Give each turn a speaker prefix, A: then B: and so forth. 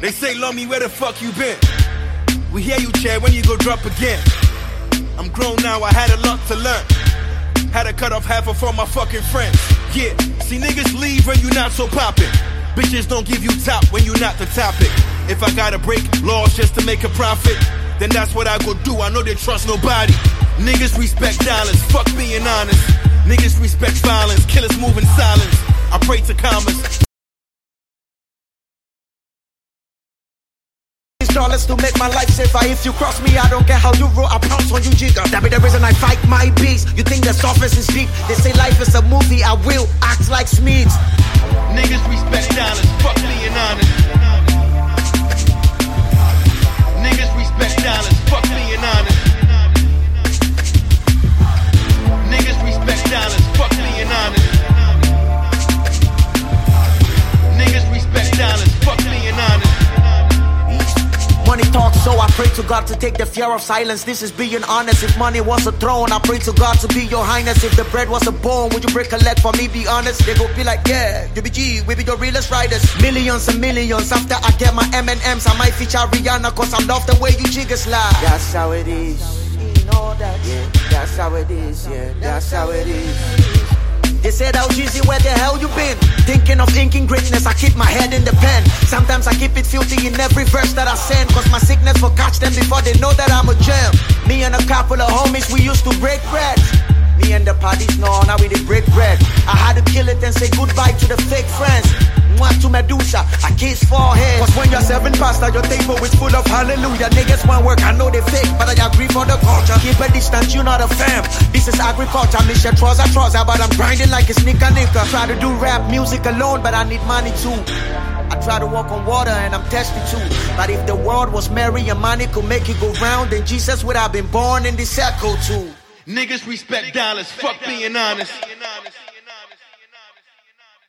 A: They say, love me, where the fuck you been? We hear you, Chad, when you go drop again. I'm grown now, I had a lot to learn. Had to cut off half of all my fucking friends. Yeah, see niggas leave when you not so poppin'. Bitches don't give you top when you not the topic. If I gotta break laws just to make a profit, then that's what I go do, I know they trust nobody. Niggas respect dollars, fuck being honest. Niggas respect violence, killers move in silence. I pray to commas.
B: Dollars to make my life safer. If you cross me, I don't care how you roll, I pounce on you, jigger. That be the reason I fight my beats. You think the surface is deep? They say life is a movie, I will act like Smeeds.
A: Niggas respect dollars, fuck being honest. Niggas respect dollars, fuck being honest. Niggas respect dollars, fuck being honest. Niggas respect dollars, fuck being honest.
B: Money talks, so I pray to God to take the fear of silence. This is being honest. If money was a throne, I pray to God to be your highness. If the bread was a bone, would you break a leg for me? Be honest. They go be like, yeah, UBG, we be the realest riders. Millions and millions. After I get my M&Ms, I might feature Rihanna, cause I love the way you jiggers lie. That's how it is. You know that, yeah. That's how it is, yeah. That's how it is. They said, how easy, where the hell you been? Thinking of inking greatness, I keep my head in the pen. Sometimes I keep it filthy in every verse that I send, cause my sickness will catch them before they know that I'm a gem. Me and a couple of homies, we used to break bread. Me and the parties, no, now we did break bread. I had to kill it and say goodbye to the fake friends. Mwah to Medusa, I kiss forehead. Cause when you're serving pasta, your table is full of hallelujah. Niggas want work, I know they fake, but I agree for the culture. Keep a distance, you not a fam. This is agriculture, miss your trouser, but I'm grinding like it's nika. Try to do rap music alone, but I need money too. I try to walk on water and I'm tested too. But if the world was merry and money could make it go round, then Jesus would have been born in this circle too.
A: Niggas respect dollars, fuck being honest.